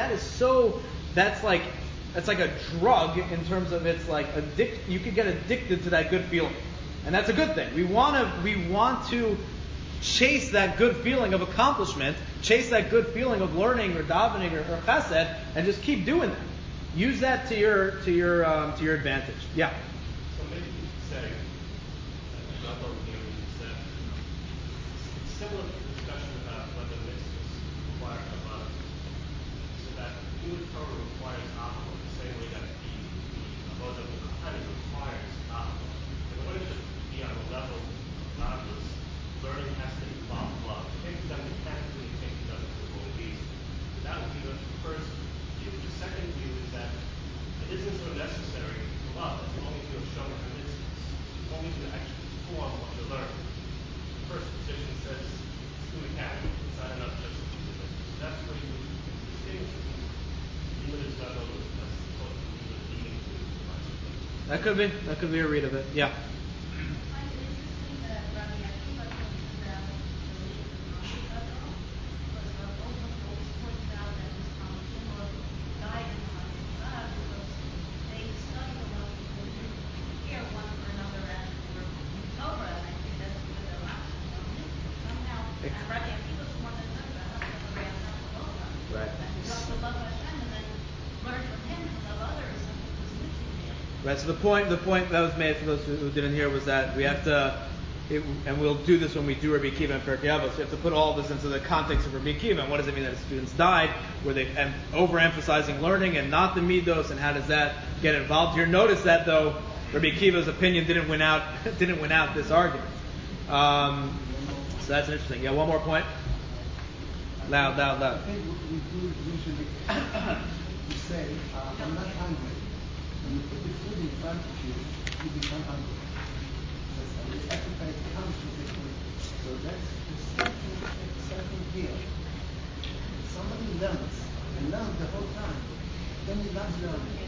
That's like a drug in terms of it's like you could get addicted to that good feeling. And that's a good thing. We want to chase that good feeling of accomplishment, chase that good feeling of learning or davening or chesed, and just keep doing that. Use that to your advantage. Yeah. So maybe you could say, similar to the discussion about whether mitzvahs require kabbalah, so that doing Torah requires avodah the same way that the avodah of the Kohanim requires avodah. In order to be on the level of godless, learning has to involve love. It can't be done mechanically, it can't be done for the wrong reason. That would be the first view. The second view is that it isn't so necessary to love as long as you're showing the mitzvahs, as long as you actually perform what you learn. The first position says That could be a read of it. Yeah. I find it interesting that Rabbi Akiva talks about the leader of the because always points out that his Talmud died in the Hashemah because they studied a lot before you hear one for another and were in Torah, and I think that's where the last somehow, and Rabbi Akiva is one of them, Right. and you have to love Hashem and then learn from him to love others, and it was missing there. Right. So the point that was made for those who didn't hear was that we have to, and we'll do this when we do Rabbi Akiva and Pirkei Avos. We have to put all this into the context of Rabbi Akiva. And what does it mean that his students died? Were they overemphasizing learning and not the midos? And how does that get involved here? Notice that though Rabbi Akiva's opinion didn't win out this argument. So that's interesting. Yeah. One more point. Loud. I think we do usually we say, I'm not hungry. When you put the food in front of you, you become hungry. The appetite comes with the food. So that's the same thing here. If somebody learns and learns the whole time, then he loves learning.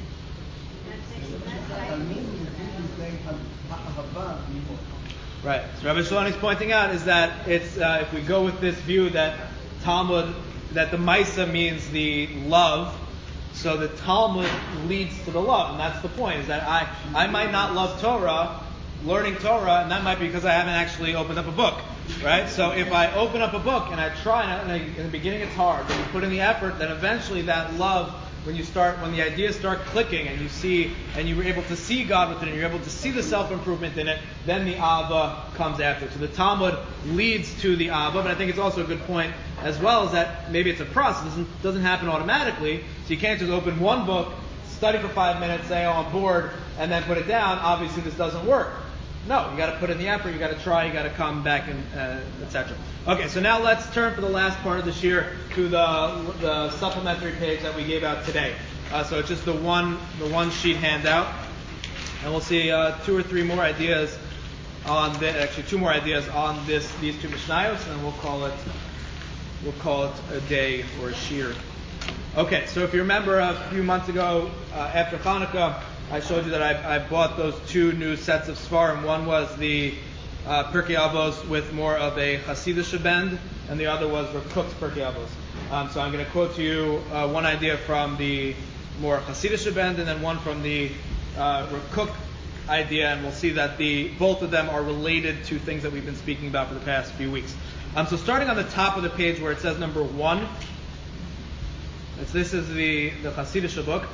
Right. So Rabbi Shalom is pointing out is that it's if we go with this view that Talmud, that the Maisa means the love, so the Talmud leads to the love, and that's the point. Is that I might not love Torah, learning Torah, and that might be because I haven't actually opened up a book, right? So if I open up a book and I try, and in the beginning it's hard, but you put in the effort, then eventually that love, when the ideas start clicking and you're able to see God within it, you're able to see the self-improvement in it, then the Ava comes after. So the Talmud leads to the Ava, but I think it's also a good point as well, is that maybe it's a process. It doesn't happen automatically, so you can't just open one book, study for 5 minutes, say, oh, I'm bored, and then put it down. Obviously this doesn't work. No, you got to put in the effort, you got to try, you got to come back, and etc. Okay, so now let's turn for the last part of this year to the supplementary page that we gave out today. So it's just the one sheet handout, and we'll see 2 or 3 more ideas on actually 2 more ideas on these 2 Mishnayos, and we'll call it a day or a shir. Okay, so if you remember a few months ago after Hanukkah, I showed you that I bought those 2 new sets of Svarim. One was the Pirkei Avos with more of a Hasidic bend, and the other was Rav Kook's Pirkei Avos. So I'm going to quote to you one idea from the more Hasidic bend, and then one from the Rav Kook idea, and we'll see that both of them are related to things that we've been speaking about for the past few weeks. So starting on the top of the page where it says number 1, this is the Hasidic book.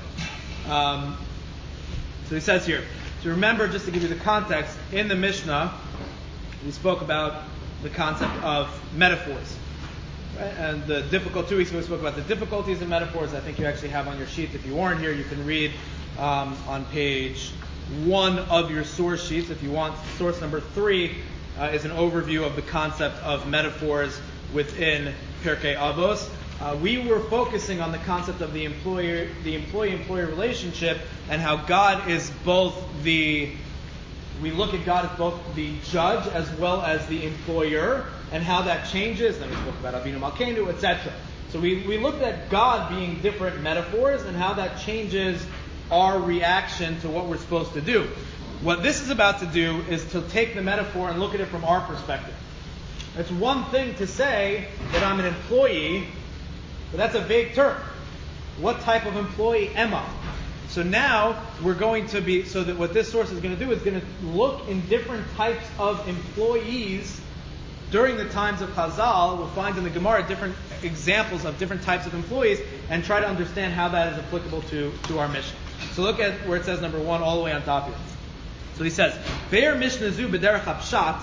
So he says here, to remember, just to give you the context, in the Mishnah, we spoke about the concept of metaphors. Right? And the 2 weeks ago we spoke about the difficulties in metaphors. I think you actually have on your sheets. If you weren't here, you can read on page 1 of your source sheets. If you want, source number 3 is an overview of the concept of metaphors within Pirkei Avos. We were focusing on the concept of the employee-employer relationship, and how God is both we look at God as both the judge as well as the employer, and how that changes. Then we spoke about Avinu Malkeinu, etc. So we looked at God being different metaphors and how that changes our reaction to what we're supposed to do. What this is about to do is to take the metaphor and look at it from our perspective. It's one thing to say that I'm an employee, but that's a vague term. What type of employee am I? So now we're going to be, so that what this source is going to do is going to look in different types of employees during the times of Chazal. We'll find in the Gemara different examples of different types of employees and try to understand how that is applicable to our mission. So look at where it says number 1 all the way on top here. So he says, Be'er Mishnah Zu B'derech HaPshat,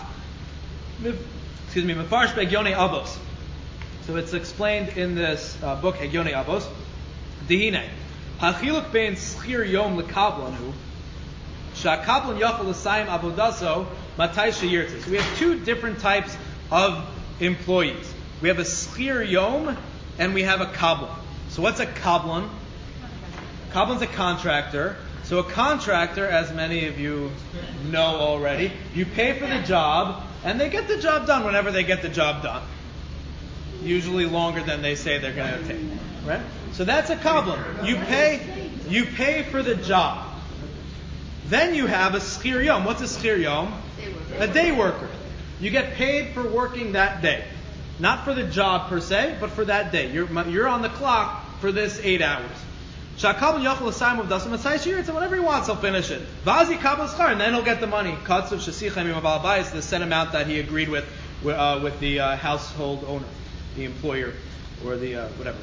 Mefarsh Be'egyonei Avos. So it's explained in this book, Hegyonei Avos. Dehine, hachiluk bein schir yom lekablan hu, shakablan yachol l'sayim avodaso matai sheyirtz. So we have 2 different types of employees. We have a schir yom and we have a kablan. So what's a kablan? Kablan's a contractor. So a contractor, as many of you know already, you pay for the job and they get the job done whenever they get the job done. Usually longer than they say they're going to take, right? So that's a kablan. You pay for the job. Then you have a schir yom. What's a schir yom? A day worker. You get paid for working that day. Not for the job per se, but for that day. You're on the clock for this 8 hours. So whatever he wants, he'll finish it. And then he'll get the money. The set amount that he agreed with the household owner, the employer, or the whatever.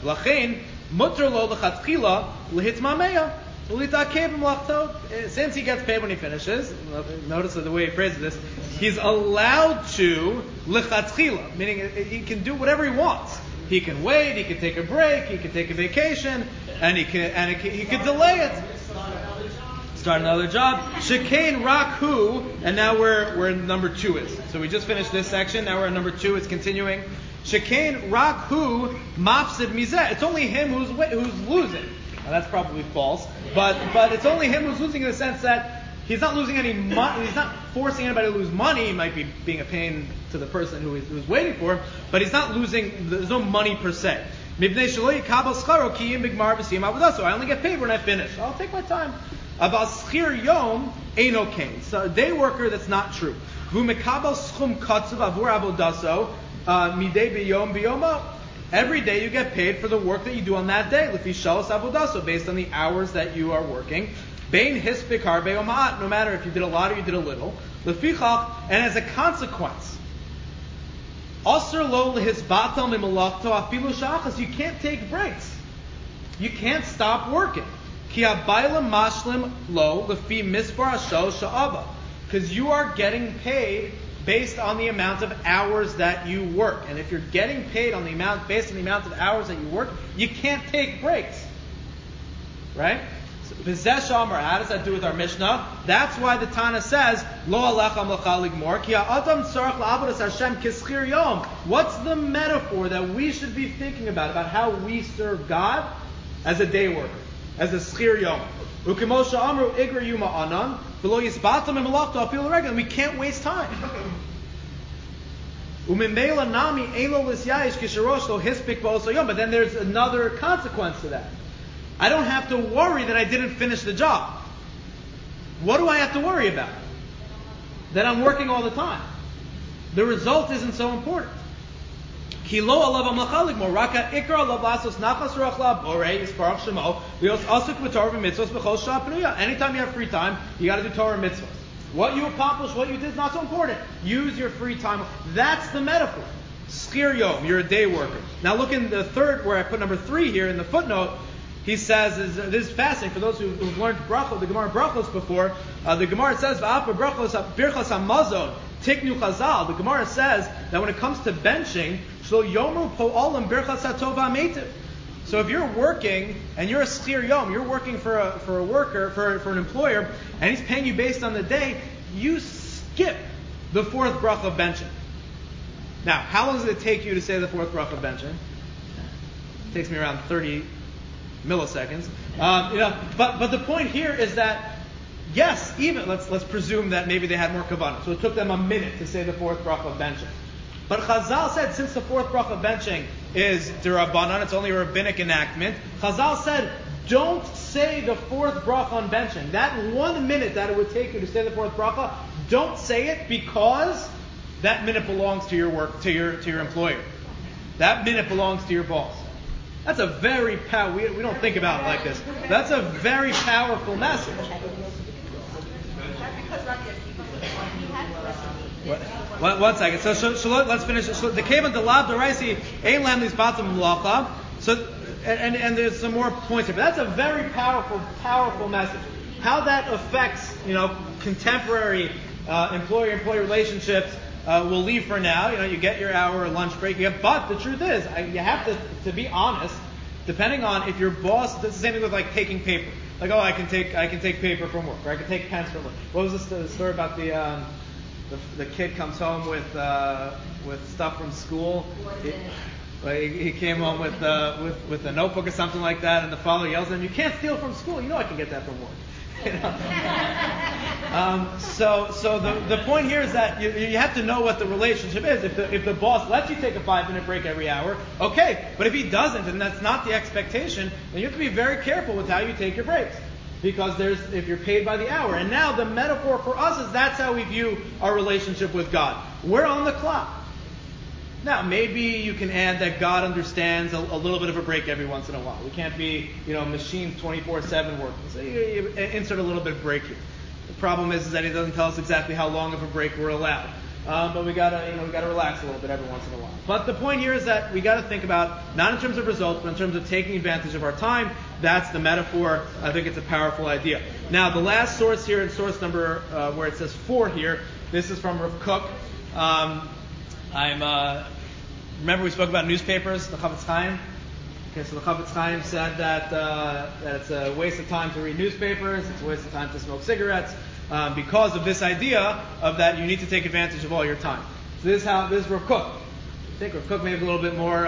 Since he gets paid when he finishes, notice the way he phrases this, he's allowed to lichatchila, meaning he can do whatever he wants. He can wait, he can take a break, he can take a vacation, and he can delay it. Start another job. Shekain rakhu, and now we're in number 2 is. So we just finished this section. Now we're in number 2. It's continuing. Shekain rakhu mafsid mizeh. It's only him who's losing. Now that's probably false, but it's only him who's losing in the sense that he's not losing any money. He's not forcing anybody to lose money. He might be being a pain to the person who's waiting for him, but he's not losing. There's no money per se. So I only get paid when I finish. I'll take my time. About schir yom eino kain. So a day worker, that's not true. Every day you get paid for the work that you do on that day. Based on the hours that you are working. No matter if you did a lot or you did a little. And as a consequence, you can't take breaks. You can't stop working. Because you are getting paid based on the amount of hours that you work. And if you're getting paid based on the amount of hours that you work, you can't take breaks. Right? So, how does that do with our Mishnah? That's why the Tana says, Lo alechem l'cha ligmor, ki ha'adam tzarech la'avodas Hashem kischir yom. What's the metaphor that we should be thinking about how we serve God as a day worker, as a schir yom? Ukimosha amru igra yuma anan, v'lo yisbatam emalachto afil regel. We can't waste time. Umimela nami elo lisyayish kisharosh lo hispik ba'oso yom. But then there's another consequence to that. I don't have to worry that I didn't finish the job. What do I have to worry about? That I'm working all the time. The result isn't so important. Anytime you have free time, you got to do Torah and mitzvahs. What you accomplish, what you did is not so important. Use your free time. That's the metaphor. Schir yom, you're a day worker. Now look in the third, where I put number 3 here in the footnote. He says, this is fascinating for those who've learned brachos, the Gemara brachos before. The Gemara says, birchas hamazon tiknu chazal. The Gemara says that when it comes to benching, shlo yomu po'olam birchas hatova metiv. So if you're working and you're a schir yom, you're working for a worker, for an employer, and he's paying you based on the day, you skip the 4th bracha of benching. Now, how long does it take you to say the 4th bracha of benching? It takes me around 30 milliseconds. But the point here is that, yes, even let's presume that maybe they had more kavanah, so it took them a minute to say the 4th bracha of benching. But Chazal said, since the 4th bracha of benching is d'Rabbanan, it's only a rabbinic enactment, Chazal said, don't say the 4th bracha on benching. That 1 minute that it would take you to say the 4th bracha, don't say it, because that minute belongs to your work, to your employer. That minute belongs to your boss. That's a very we don't think about it like this. That's a very powerful message. One second. So let's finish. So the Kevan de Lav Daraisi Ein Lam Lis Batam Melacha. So and there's some more points here, but that's a very powerful message. How that affects contemporary employer-employee relationships. We'll leave for now. You get your hour lunch break. But the truth is, you have to be honest. Depending on if your boss, it's the same thing with like taking paper. Like, I can take paper from work, or I can take pens from work. What was the story about the kid comes home with stuff from school? He came home with a notebook or something like that, and the father yells at him, "You can't steal from school. I can get that from work." So the point here is that you have to know what the relationship is. If the boss lets you take a 5-minute break every hour, okay. But if he doesn't, and that's not the expectation, then you have to be very careful with how you take your breaks. because if you're paid by the hour. And now the metaphor for us is that's how we view our relationship with God. We're on the clock. Now, maybe you can add that God understands a little bit of a break every once in a while. We can't be, machines 24/7 working. So you insert a little bit of break here. The problem is that He doesn't tell us exactly how long of a break we're allowed. But we gotta relax a little bit every once in a while. But the point here is that we gotta think about, not in terms of results, but in terms of taking advantage of our time. That's the metaphor. I think it's a powerful idea. Now, the last source here, in source number, where it says 4 here, this is from Rav Kook. Remember we spoke about newspapers, the Chavetz Chaim? Okay, so the Chavetz Chaim said that it's a waste of time to read newspapers, it's a waste of time to smoke cigarettes, because of this idea of that you need to take advantage of all your time. So this is Rav Kook. I think Rav Kook maybe a little bit more,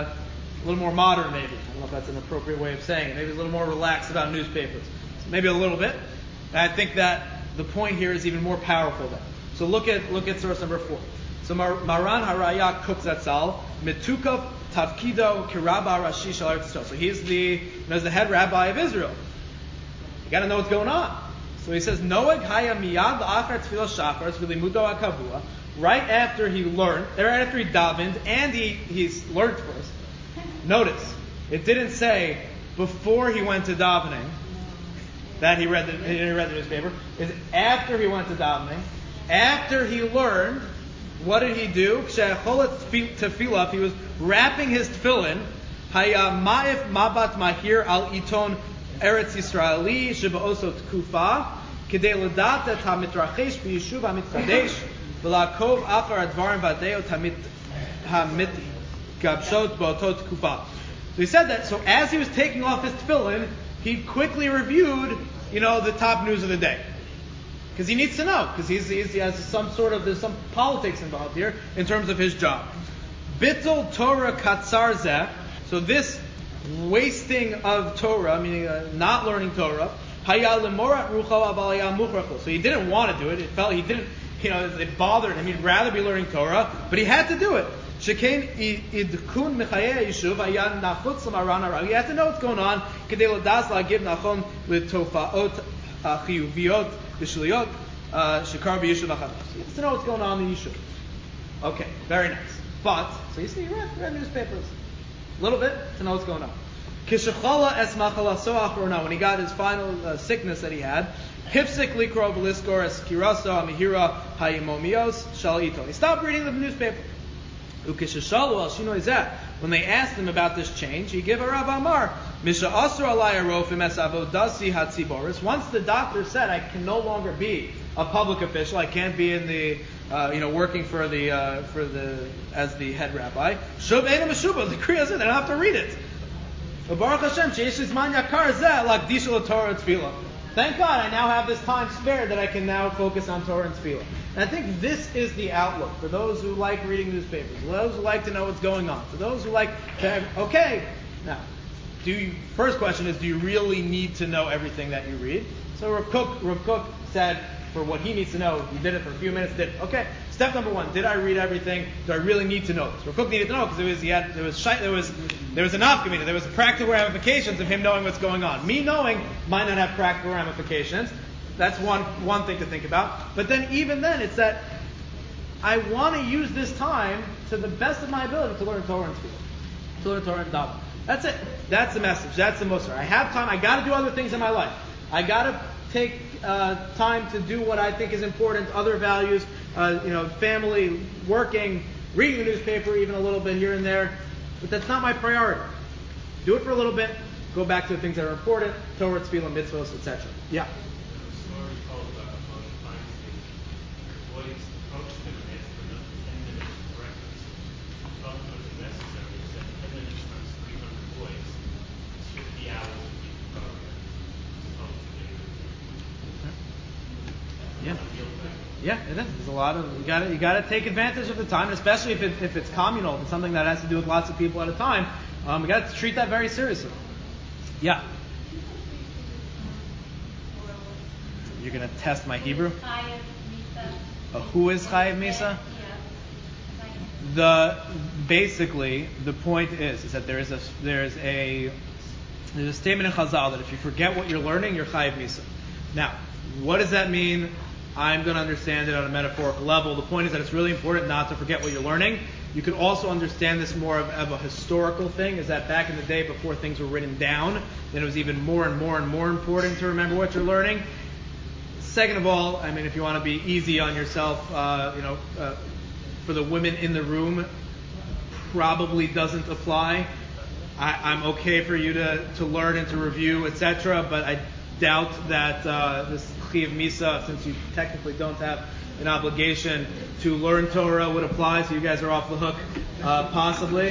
modern maybe. I don't know if that's an appropriate way of saying it. Maybe he's a little more relaxed about newspapers. So maybe a little bit. And I think that the point here is even more powerful then. So look at source number 4. So Maran Haraya Kook Zatzal, Metukov Tavkido Kiraba Rashi Shal Eretz Yisrael. So he's the head rabbi of Israel. You got to know what's going on. So he says, Noeg Haya Miyad La'achar Tfilah Shachar V'limudo HaKavua. Right after he davened, and he's learned first. Notice, it didn't say before he went to davening that he read the newspaper. It's after he went to davening, after he learned. What did he do? Tefillah, he was wrapping his tefillin. Haya ma'if mabat mahir al iton Eretz Yisraeli sheba'osot kufa kedei ledat et hamitrachesh b'yishuv hamitchadesh v'la'kov achar advarim v'adeo hamit gabshot ba'otot kufa. So he said that. So as he was taking off his tefillin, he quickly reviewed, the top news of the day. Because he needs to know, because he has there's some politics involved here in terms of his job. Bittul Torah katzar zeh. So this wasting of Torah, meaning not learning Torah, haya lemorat rucho aval haya muchracho. So he didn't want to do it. It bothered him. He'd rather be learning Torah, but he had to do it. Shekain idkun mechayei yishuv haya nachutz l'maran hara. He had to know what's going on. Kedei ladas la'giv nachon l'tofaot chiyuviyot. B'shuliyot, shekar b'yishuv achadav. So you have to know what's going on in the yishuv. Okay, very nice. But, so you see, you read newspapers. A little bit to know what's going on. Kishachala es machala so achrona, when he got his final sickness that he had, hipsik likro v'liskor es kiraso amihira hayimomios shal ito. He stopped reading the newspaper. Ukishashalu al shino izeh. When they asked him about this change, he gave a Rav Amar, Misha Asur alaya rofim es avodasi hatziboris. Once the doctor said, I can no longer be a public official, I can't be in the, working as the head rabbi. Shub eina meshuba, the Kriya said, they don't have to read it. Baruch Hashem, sheyesh zman yakar zeh lakdisha l'Torah tefillah. Thank God I now have this time spared that I can now focus on Torah and tefillah. And I think this is the outlook for those who like reading newspapers, for those who like to know what's going on, for those who like to, now, first question is, do you really need to know everything that you read? So Rav Kook said, for what he needs to know, he did it for a few minutes, did it. Okay, step number 1, did I read everything? Do I really need to know this? Rav Kook needed to know because there was enough community, there was practical ramifications of him knowing what's going on. Me knowing might not have practical ramifications. That's one thing to think about. But then even then, it's that I want to use this time to the best of my ability to learn Torah and Tefillah, to learn Torah and Daven. That's it. That's the message. That's the Musar. I have time. I got to do other things in my life. I got to take time to do what I think is important, other values, family, working, reading the newspaper, even a little bit here and there. But that's not my priority. Do it for a little bit. Go back to the things that are important: Torah, Tefillah, mitzvos, etc. Yeah. Yeah, it is. There's a lot of you got to take advantage of the time, especially if it's communal, if it's something that has to do with lots of people at a time. We got to treat that very seriously. Yeah. You're gonna test my Hebrew. Who is Chayev Misa? Basically the point is that there is a There's a statement in Chazal that if you forget what you're learning, you're chayiv misa. Now, what does that mean? I'm going to understand it on a metaphorical level. The point is that it's really important not to forget what you're learning. You could also understand this more of a historical thing, is that back in the day before things were written down, then it was even more and more and more important to remember what you're learning. Second of all, I mean, if you want to be easy on yourself, for the women in the room, probably doesn't apply. I'm okay for you to learn and to review, etc., but I doubt that this Chiyav Misa, since you technically don't have an obligation to learn Torah, would apply, so you guys are off the hook, possibly.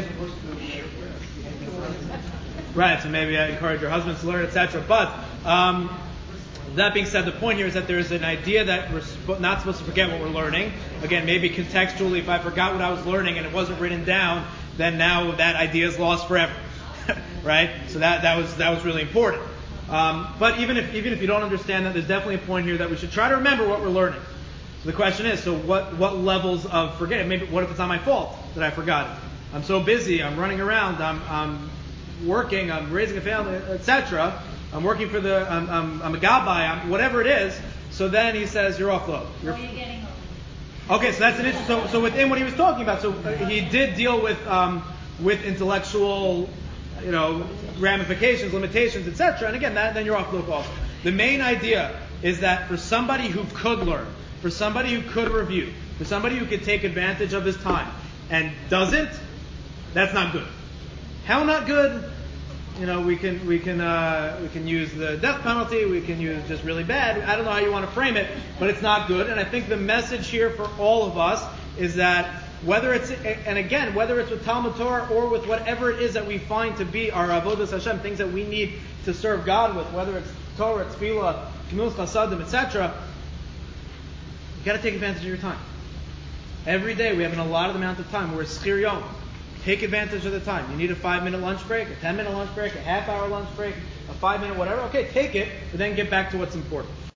Right, so maybe I encourage your husbands to learn, etc. But that being said, the point here is that there is an idea that we're not supposed to forget what we're learning. Again, maybe contextually, if I forgot what I was learning and it wasn't written down, then now that idea is lost forever. Right? So that was really important. But even if you don't understand that, there's definitely a point here that we should try to remember what we're learning. So the question is, so what levels of forgetting? Maybe what if it's not my fault that I forgot it? I'm so busy, I'm running around, I'm working, I'm raising a family, etc. I'm working for I'm a gabbai, whatever it is. So then he says, you're off the hook. You're getting old. Okay, so that's an issue. So within what he was talking about, so he did deal with intellectual, ramifications, limitations, etc. And again, then you're off the hook also. The main idea is that for somebody who could learn, for somebody who could review, for somebody who could take advantage of his time and doesn't, that's not good. How not good? We can use the death penalty. We can use just really bad. I don't know how you want to frame it, but it's not good. And I think the message here for all of us is that whether it's with Talmud Torah or with whatever it is that we find to be our avodas Hashem, things that we need to serve God with, whether it's Torah, Tefillah, Gemilut Chasadim, etc., you got to take advantage of your time. Every day we have an allotted amount of time. We're a Schir Yom. Take advantage of the time. You need a 5-minute lunch break, a 10-minute lunch break, a half-hour lunch break, a 5-minute whatever. Okay, take it, but then get back to what's important.